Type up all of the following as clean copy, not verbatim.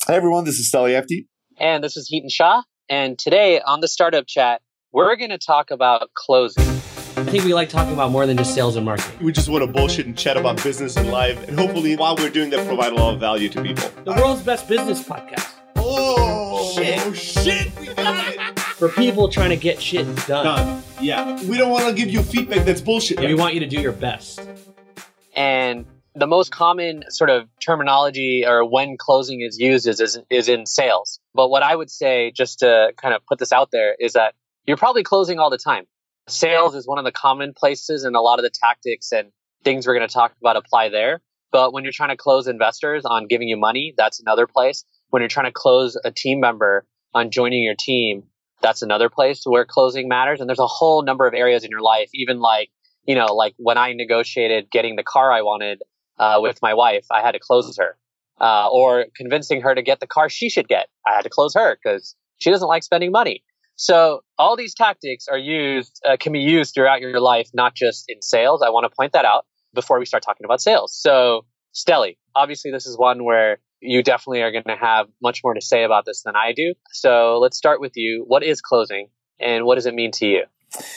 Hi, everyone. This is Steli Efti. And this is Heaton Shah. And today on the Startup Chat, we're going to talk about closing. I think we like talking about more than just sales and marketing. We just want to bullshit and chat about business and life. And hopefully, while we're doing that, provide a lot of value to people. The world's best business podcast. Oh, shit. We got it. For people trying to get shit done. Yeah. We don't want to give you feedback that's bullshit. We want you to do your best. And the most common sort of terminology or when closing is used is in sales. But what I would say, just to kind of put this out there, is that you're probably closing all the time. Sales is one of the common places, and a lot of the tactics and things we're going to talk about apply there. But when you're trying to close investors on giving you money, that's another place. When you're trying to close a team member on joining your team, that's another place where closing matters. And there's a whole number of areas in your life, even like when I negotiated getting the car I wanted with my wife, I had to close her. Or convincing her to get the car she should get, I had to close her because she doesn't like spending money. So all these tactics can be used throughout your life, not just in sales. I want to point that out before we start talking about sales. So Steli, obviously this is one where you definitely are going to have much more to say about this than I do. So let's start with you. What is closing and what does it mean to you?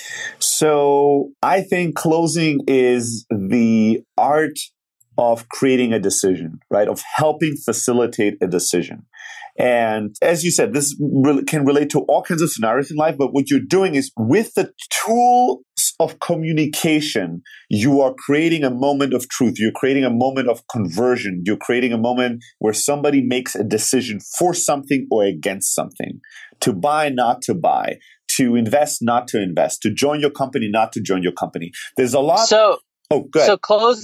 So I think closing is the art of creating a decision, right? Of helping facilitate a decision. And as you said, this can relate to all kinds of scenarios in life, but what you're doing is with the tools of communication, you are creating a moment of truth. You're creating a moment of conversion. You're creating a moment where somebody makes a decision for something or against something, to buy, not to buy, to invest, not to invest, to join your company, not to join your company. There's a lot. Oh, good. So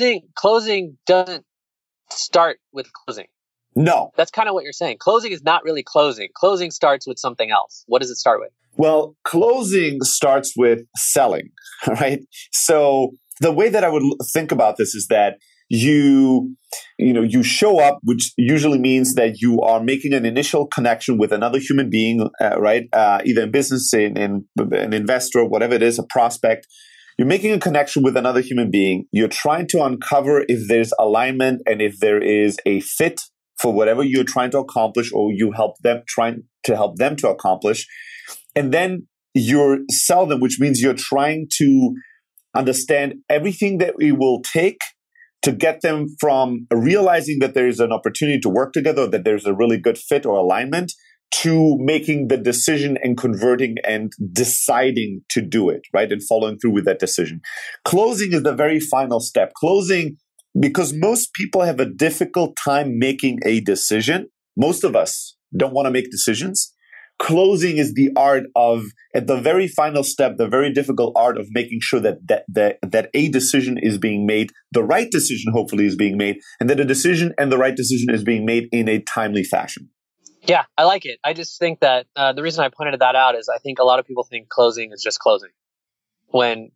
closing doesn't start with closing. No. That's kind of what you're saying. Closing is not really closing. Closing starts with something else. What does it start with? Well, closing starts with selling, right? So the way that I would think about this is that you show up, which usually means that you are making an initial connection with another human being, right? Either in business, in an investor, whatever it is, a prospect. You're making a connection with another human being. You're trying to uncover if there's alignment and if there is a fit for whatever you're trying to accomplish or trying to help them to accomplish. And then you sell them, which means you're trying to understand everything that it will take to get them from realizing that there is an opportunity to work together, that there's a really good fit or alignment, to making the decision and converting and deciding to do it, right? And following through with that decision. Closing is the very final step. Closing, because most people have a difficult time making a decision. Most of us don't want to make decisions. Closing is the art of, at the very final step, the very difficult art of making sure that a decision is being made, the right decision hopefully is being made, and that a decision and the right decision is being made in a timely fashion. Yeah, I like it. I just think that the reason I pointed that out is I think a lot of people think closing is just closing. When,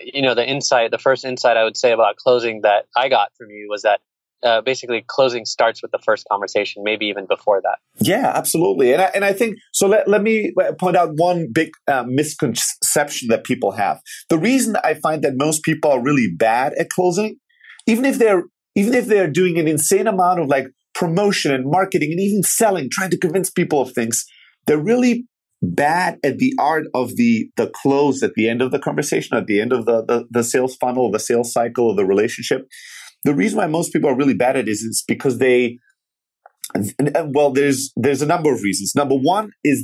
the first insight I would say about closing that I got from you was that basically closing starts with the first conversation, maybe even before that. Yeah, absolutely. And I think, so let me point out one big misconception that people have. The reason I find that most people are really bad at closing, even if they're doing an insane amount of like promotion and marketing and even selling, trying to convince people of things, they're really bad at the art of the close at the end of the conversation, at the end of the sales funnel, the sales cycle, of the relationship. The reason why most people are really bad at it is because there's a number of reasons. Number one is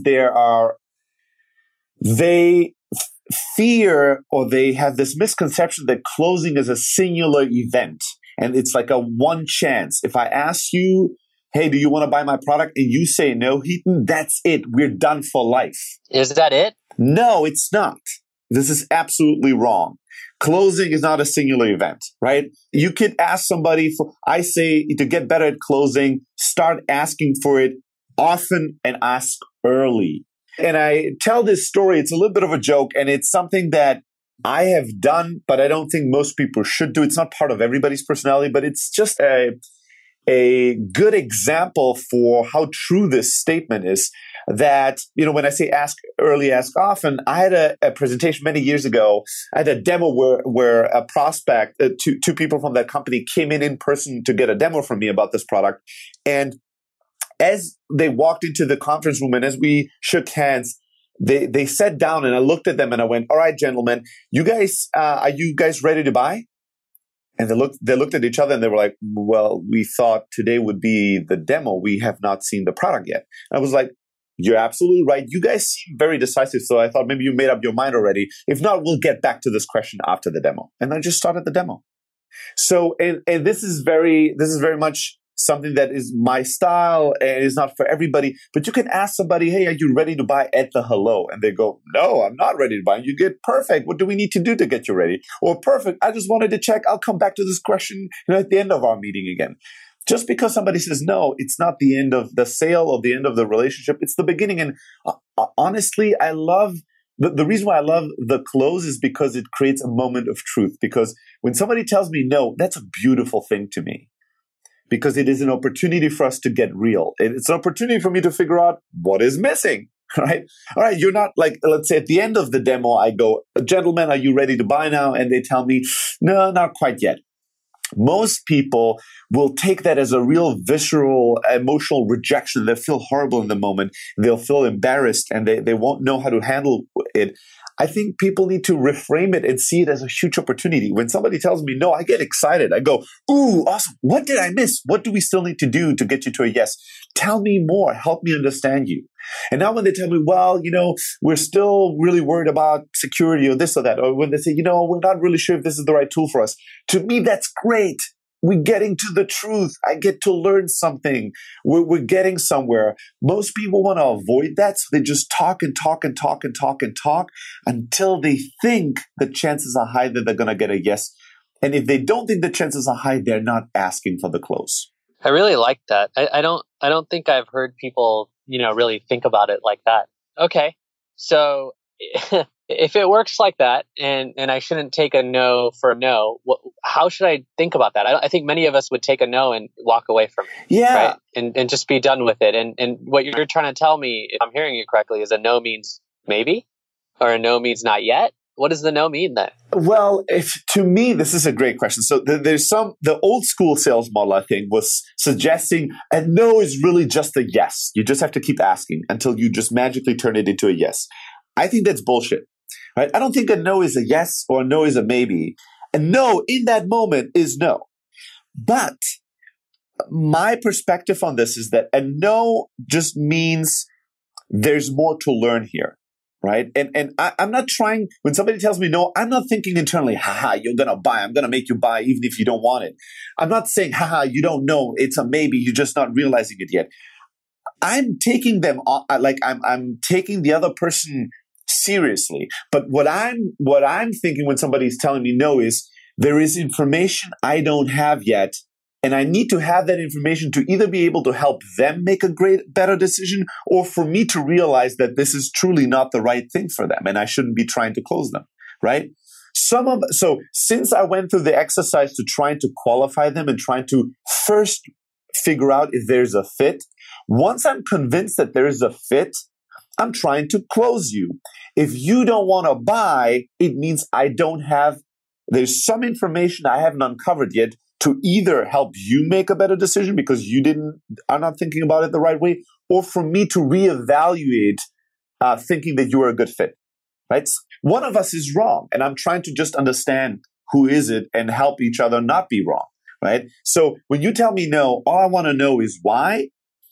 they fear, or they have this misconception that closing is a singular event. And it's like a one chance. If I ask you, hey, do you want to buy my product? And you say no, Heaton, that's it. We're done for life. Is that it? No, it's not. This is absolutely wrong. Closing is not a singular event, right? You could ask somebody I say to get better at closing, start asking for it often and ask early. And I tell this story, it's a little bit of a joke, and it's something that I have done, but I don't think most people should do. It's not part of everybody's personality, but it's just a good example for how true this statement is. That, when I say ask early, ask often, I had a presentation many years ago. I had a demo where a prospect, two people from that company came in person to get a demo from me about this product. And As they walked into the conference room and as we shook hands, they sat down and I looked at them and I went, all right, gentlemen, are you guys ready to buy? And they looked at each other and they were like, well, we thought today would be the demo. We have not seen the product yet. And I was like, you're absolutely right. You guys seem very decisive. So I thought maybe you made up your mind already. If not, we'll get back to this question after the demo. And I just started the demo. So, and this is very much something that is my style and is not for everybody. But you can ask somebody, hey, are you ready to buy at the hello? And they go, no, I'm not ready to buy. And you get, perfect. What do we need to do to get you ready? Or perfect. I just wanted to check. I'll come back to this question at the end of our meeting again. Just because somebody says no, it's not the end of the sale or the end of the relationship. It's the beginning. And honestly, I love the reason why I love the close is because it creates a moment of truth. Because when somebody tells me no, that's a beautiful thing to me. Because it is an opportunity for us to get real. It's an opportunity for me to figure out what is missing, right? All right, you're not like, let's say at the end of the demo, I go, gentlemen, are you ready to buy now? And they tell me, no, not quite yet. Most people will take that as a real visceral, emotional rejection. They'll feel horrible in the moment. They'll feel embarrassed and they won't know how to handle it. I think people need to reframe it and see it as a huge opportunity. When somebody tells me no, I get excited. I go, ooh, awesome. What did I miss? What do we still need to do to get you to a yes? Tell me more. Help me understand you. And now when they tell me, well, we're still really worried about security or this or that, or when they say, we're not really sure if this is the right tool for us. To me, that's great. We're getting to the truth. I get to learn something. We're getting somewhere. Most people want to avoid that, so they just talk and talk and talk and talk and talk until they think the chances are high that they're going to get a yes. And if they don't think the chances are high, they're not asking for the close. I really like that. I don't think I've heard people, really think about it like that. Okay, so if it works like that, and I shouldn't take a no for a no, how should I think about that? I think many of us would take a no and walk away from it. Yeah. Right? And just be done with it. And what you're trying to tell me, if I'm hearing you correctly, is a no means maybe, or a no means not yet. What does the no mean then? Well, to me, this is a great question. So the old school sales model, I think, was suggesting a no is really just a yes. You just have to keep asking until you just magically turn it into a yes. I think that's bullshit. Right? I don't think a no is a yes or a no is a maybe. A no in that moment is no. But my perspective on this is that a no just means there's more to learn here. Right? And I'm not trying, when somebody tells me no, I'm not thinking internally, haha, you're going to buy. I'm going to make you buy even if you don't want it. I'm not saying, haha, you don't know. It's a maybe. You're just not realizing it yet. I'm taking them like I'm taking the other person seriously. But what I'm thinking when somebody's telling me no is there is information I don't have yet. And I need to have that information to either be able to help them make a better decision, or for me to realize that this is truly not the right thing for them and I shouldn't be trying to close them, right? So since I went through the exercise to trying to qualify them and trying to first figure out if there's a fit, once I'm convinced that there is a fit, I'm trying to close you. If you don't want to buy, it means there's some information I haven't uncovered yet to either help you make a better decision because you are not thinking about it the right way, or for me to reevaluate thinking that you are a good fit, right? One of us is wrong, and I'm trying to just understand who is it and help each other not be wrong, right? So when you tell me no, all I want to know is why.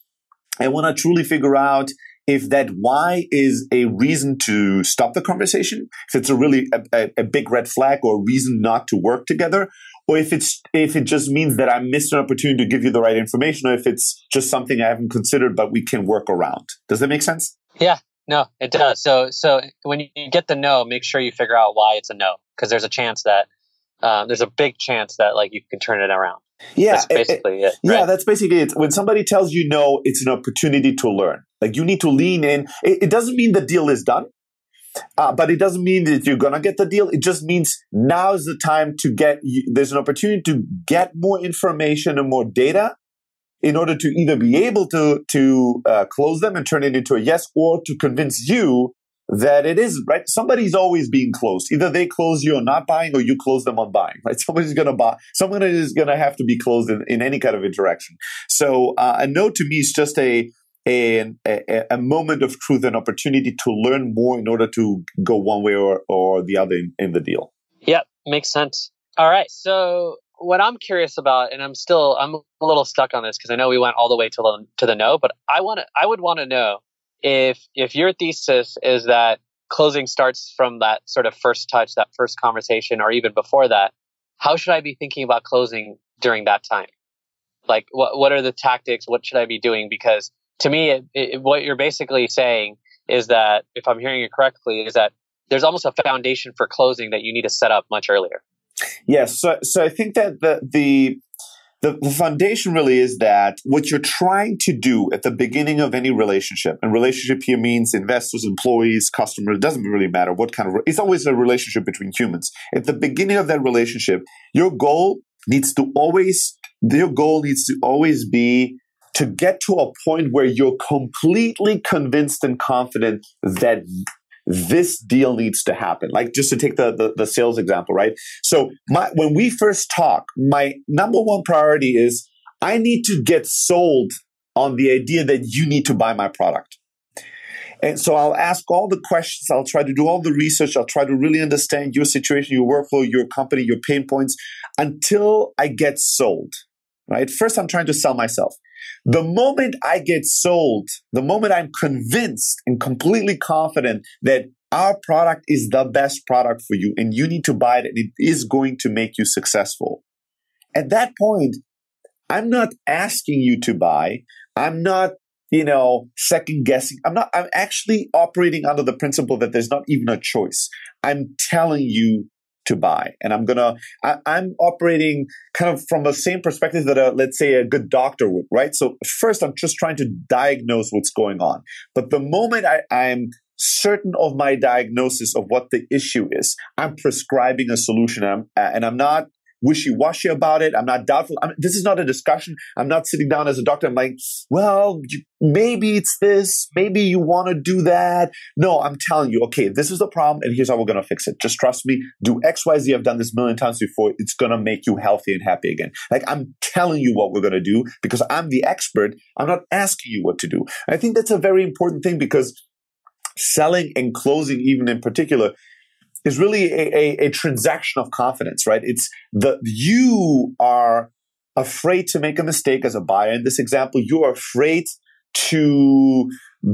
I want to truly figure out if that why is a reason to stop the conversation, if it's a really a big red flag or a reason not to work together, or if it just means that I missed an opportunity to give you the right information, or if it's just something I haven't considered but we can work around. Does that make sense? Yeah, no, it does. So when you get the no, make sure you figure out why it's a no, because there's a chance that there's a big chance that like you can turn it around. Yeah, that's basically it. Yeah, right? That's basically it. When somebody tells you no, it's an opportunity to learn. Like you need to lean in. It doesn't mean the deal is done, but it doesn't mean that you're going to get the deal. It just means now is the time to there's an opportunity to get more information and more data in order to either be able to close them and turn it into a yes, or to convince you that it is, right? Somebody's always being closed. Either they close you on not buying or you close them on buying, right? Somebody's going to buy. Someone is going to have to be closed in any kind of interaction. So a no to me is just a moment of truth, an opportunity to learn more in order to go one way or the other in the deal. Yep, makes sense. All right. So what I'm curious about, and I'm a little stuck on this because I know we went all the way to the no, but I would want to know if your thesis is that closing starts from that sort of first touch, that first conversation, or even before that, how should I be thinking about closing during that time? Like, what are the tactics? What should I be doing? Because to me, what you're basically saying is that, if I'm hearing it correctly, is that there's almost a foundation for closing that you need to set up much earlier. Yes. So I think that the foundation really is that what you're trying to do at the beginning of any relationship, and relationship here means investors, employees, customers, it doesn't really matter what kind of, it's always a relationship between humans. At the beginning of that relationship, your goal needs to always be to get to a point where you're completely convinced and confident that this deal needs to happen. Like, just to take the sales example, right? So when we first talk, my number one priority is I need to get sold on the idea that you need to buy my product. And so I'll ask all the questions. I'll try to do all the research. I'll try to really understand your situation, your workflow, your company, your pain points until I get sold, right? First, I'm trying to sell myself. The moment I get sold, the moment I'm convinced and completely confident that our product is the best product for you and you need to buy it and it is going to make you successful, at that point, I'm not asking you to buy. I'm not, second guessing. I'm actually operating under the principle that there's not even a choice. I'm telling you to buy. And I'm operating kind of from the same perspective that let's say a good doctor would, right? So first I'm just trying to diagnose what's going on. But the moment I'm certain of my diagnosis of what the issue is, I'm prescribing a solution and I'm not wishy-washy about it. I'm not doubtful. This is not a discussion. I'm not sitting down as a doctor. I'm like, well, maybe it's this. Maybe you want to do that. No, I'm telling you, okay, this is the problem and here's how we're going to fix it. Just trust me. Do X, Y, Z. I've done this a million times before. It's going to make you healthy and happy again. Like, I'm telling you what we're going to do because I'm the expert. I'm not asking you what to do. I think that's a very important thing because selling and closing, even in particular, is really a transaction of confidence, right? It's you are afraid to make a mistake as a buyer. In this example, you are afraid to,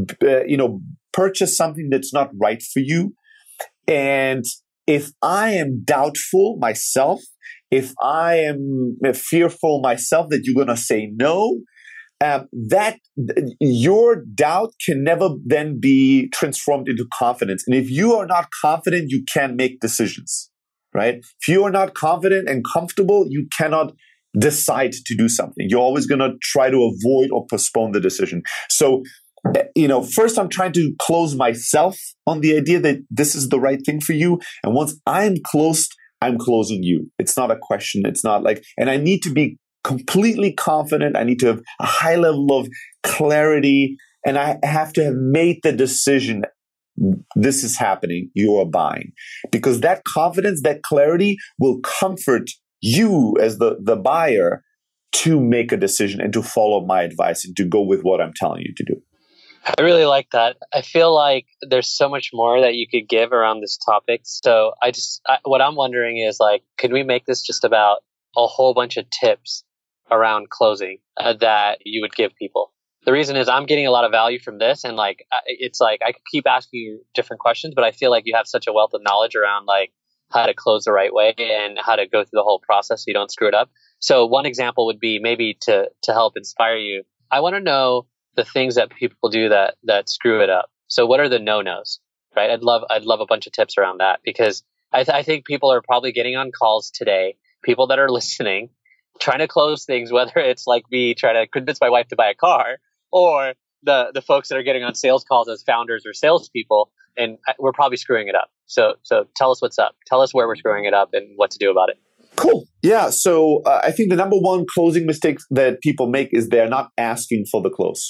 purchase something that's not right for you. And if I am doubtful myself, if I am fearful myself that you're going to say no, that your doubt can never then be transformed into confidence. And if you are not confident, you can't make decisions, right? If you are not confident and comfortable, you cannot decide to do something. You're always going to try to avoid or postpone the decision. So, first I'm trying to close myself on the idea that this is the right thing for you. And once I'm closed, I'm closing you. It's not a question. It's not like, and I need to be completely confident. I need to have a high level of clarity, and I have to have made the decision. This is happening. You are buying, because that confidence, that clarity will comfort you as the buyer to make a decision and to follow my advice and to go with what I'm telling you to do. I really like that. I feel like there's so much more that you could give around this topic. So what I'm wondering is, like, could we make this just about a whole bunch of tips around closing that you would give people? The reason is I'm getting a lot of value from this, and it's like I could keep asking you different questions, but I feel like you have such a wealth of knowledge around like how to close the right way and how to go through the whole process so you don't screw it up. So one example would be maybe to help inspire you. I want to know the things that people do that screw it up. So what are the no-nos, right? I'd love a bunch of tips around that, because I think people are probably getting on calls today, people that are listening, trying to close things, whether it's like me trying to convince my wife to buy a car, or the folks that are getting on sales calls as founders or salespeople, and we're probably screwing it up. So tell us what's up. Tell us where we're screwing it up and what to do about it. Cool. Yeah. So I think the number one closing mistake that people make is they're not asking for the close.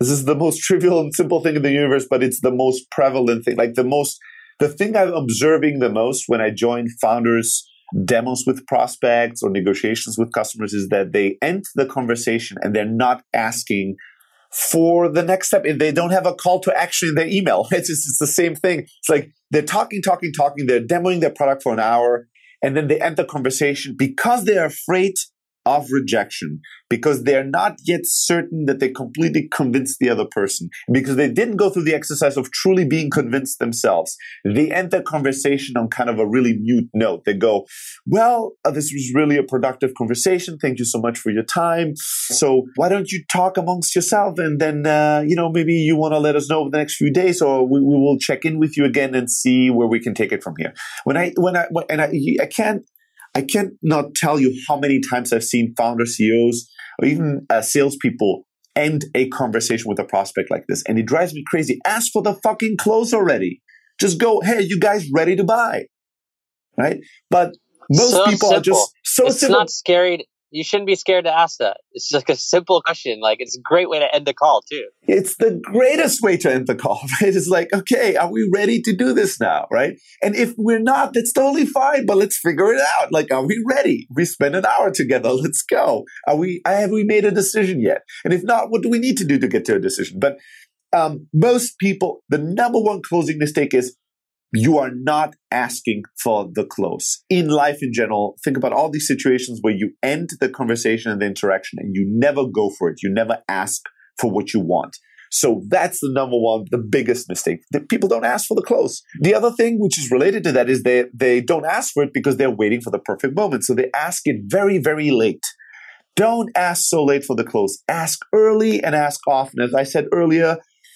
This is the most trivial and simple thing in the universe, but it's the most prevalent thing. Like the thing I'm observing the most when I join founders' demos with prospects or negotiations with customers is that they end the conversation and they're not asking for the next step. If they don't have a call to action in their email, it's the same thing. It's like they're talking. They're demoing their product for an hour, and then they end the conversation because they're afraid of rejection, because they're not yet certain that they completely convinced the other person, because they didn't go through the exercise of truly being convinced themselves. They end the conversation on kind of a really mute note. They go, well, this was really a productive conversation. Thank you so much for your time. So why don't you talk amongst yourself, and then, maybe you want to let us know over the next few days, or we will check in with you again and see where we can take it from here. I can't not tell you how many times I've seen founder CEOs or even salespeople end a conversation with a prospect like this. And it drives me crazy. Ask for the fucking close already. Just go, hey, you guys ready to buy? Right? But most people simple. are just so it's simple. Not scary. You shouldn't be scared to ask that. It's just like a simple question. Like, it's a great way to end the call too. It's the greatest way to end the call, right? It's like, okay, are we ready to do this now, right? And if we're not, that's totally fine, but let's figure it out. Like, are we ready? We spent an hour together. Let's go. Have we made a decision yet? And if not, what do we need to do to get to a decision? But most people, the number one closing mistake is you are not asking for the close. In life in general, think about all these situations where you end the conversation and the interaction and you never go for it. You never ask for what you want. So that's the number one, the biggest mistake. That people don't ask for the close. The other thing which is related to that is they don't ask for it because they're waiting for the perfect moment. So they ask it very, very late. Don't ask so late for the close. Ask early and ask often. As I said earlier,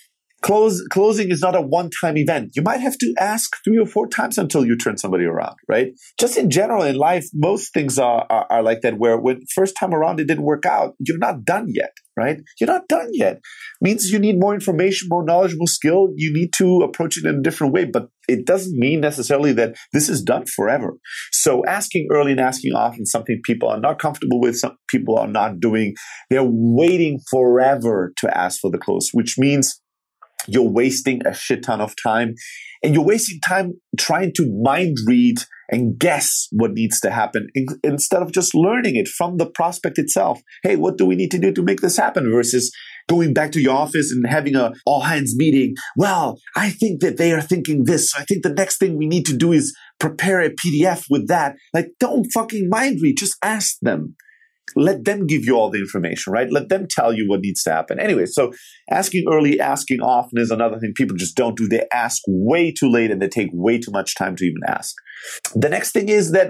closing is not a one-time event. You might have to ask 3 or 4 times until you turn somebody around, right? Just in general in life, most things are like that, where when first time around it didn't work out, you're not done yet, right? You're not done yet. Means you need more information, more knowledge, more skill. You need to approach it in a different way, but it doesn't mean necessarily that this is done forever. So asking early and asking often is something people are not comfortable with, some people are not doing. They're waiting forever to ask for the close, which means you're wasting a shit ton of time, and you're wasting time trying to mind read and guess what needs to happen instead of just learning it from the prospect itself. Hey, what do we need to do to make this happen? Versus going back to your office and having a all hands meeting. Well, I think that they are thinking this. So I think the next thing we need to do is prepare a PDF with that. Like, don't fucking mind read. Just ask them. Let them give you all the information, right? Let them tell you what needs to happen. Anyway, so asking early, asking often is another thing people just don't do. They ask way too late and they take way too much time to even ask. The next thing is that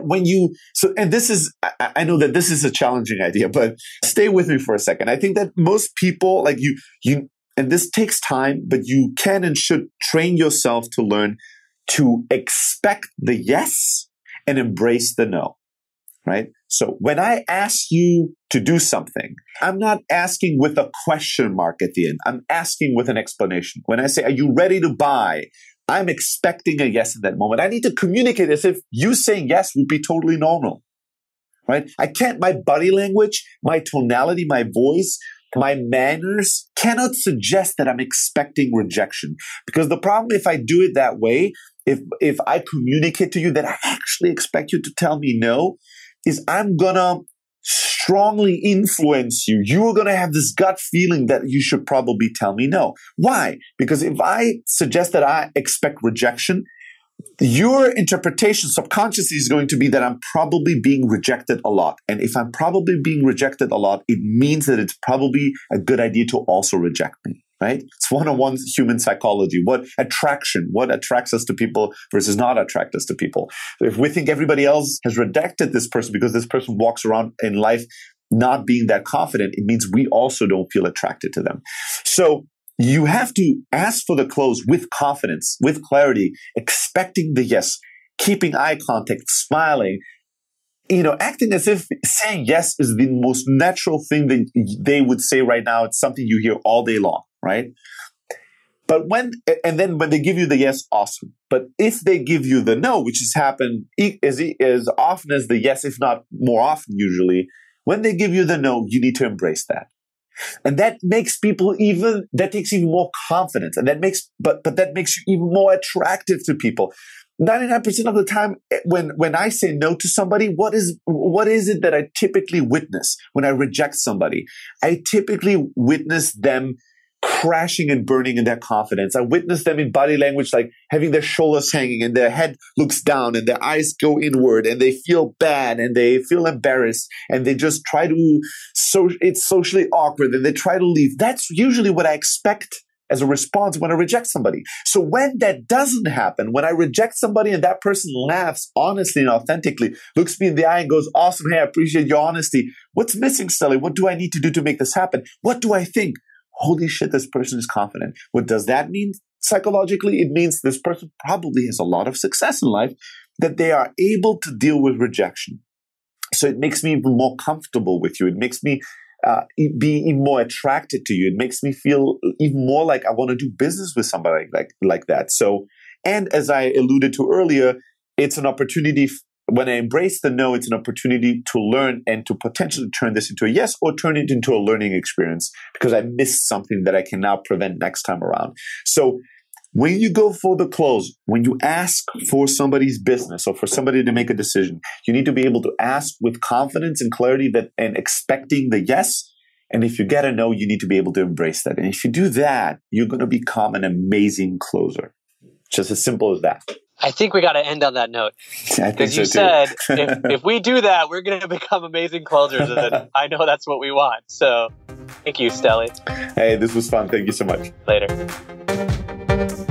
I know that this is a challenging idea, but stay with me for a second. I think that most people, like you, and this takes time, but you can and should train yourself to learn to expect the yes and embrace the no. Right? So when I ask you to do something, I'm not asking with a question mark at the end. I'm asking with an explanation. When I say, are you ready to buy? I'm expecting a yes at that moment. I need to communicate as if you saying yes would be totally normal. Right? My body language, my tonality, my voice, my manners cannot suggest that I'm expecting rejection. Because the problem, if I do it that way, if I communicate to you that I actually expect you to tell me no, is I'm going to strongly influence you. You are going to have this gut feeling that you should probably tell me no. Why? Because if I suggest that I expect rejection, your interpretation subconsciously is going to be that I'm probably being rejected a lot. And if I'm probably being rejected a lot, it means that it's probably a good idea to also reject me. Right? It's one-on-one human psychology. What attracts us to people versus not attract us to people. So if we think everybody else has rejected this person because this person walks around in life not being that confident, it means we also don't feel attracted to them. So you have to ask for the close with confidence, with clarity, expecting the yes, keeping eye contact, smiling, acting as if saying yes is the most natural thing that they would say right now. It's something you hear all day long, right? But when they give you the yes, awesome. But if they give you the no, which has happened as often as the yes, if not more often usually, when they give you the no, you need to embrace that. And that makes that takes even more confidence. And that makes you even more attractive to people. 99% of the time, when I say no to somebody, what is it that I typically witness when I reject somebody? I typically witness them crashing and burning in their confidence. I witness them in body language, like having their shoulders hanging and their head looks down and their eyes go inward and they feel bad and they feel embarrassed and they just try to, it's socially awkward and they try to leave. That's usually what I expect as a response when I reject somebody. So when that doesn't happen, when I reject somebody and that person laughs honestly and authentically, looks me in the eye and goes, awesome, hey, I appreciate your honesty. What's missing, Stelly? What do I need to do to make this happen? What do I think? Holy shit, this person is confident. What does that mean psychologically? It means this person probably has a lot of success in life, that they are able to deal with rejection. So it makes me even more comfortable with you. It makes me be even more attracted to you. It makes me feel even more like I want to do business with somebody like that. So, and as I alluded to earlier, it's an opportunity. When I embrace the no, it's an opportunity to learn and to potentially turn this into a yes or turn it into a learning experience because I missed something that I can now prevent next time around. So when you go for the close, when you ask for somebody's business or for somebody to make a decision, you need to be able to ask with confidence and clarity and expecting the yes. And if you get a no, you need to be able to embrace that. And if you do that, you're going to become an amazing closer. Just as simple as that. I think we got to end on that note. Because you said, if we do that, we're going to become amazing closers. And I know that's what we want. So thank you, Stelly. Hey, this was fun. Thank you so much. Later.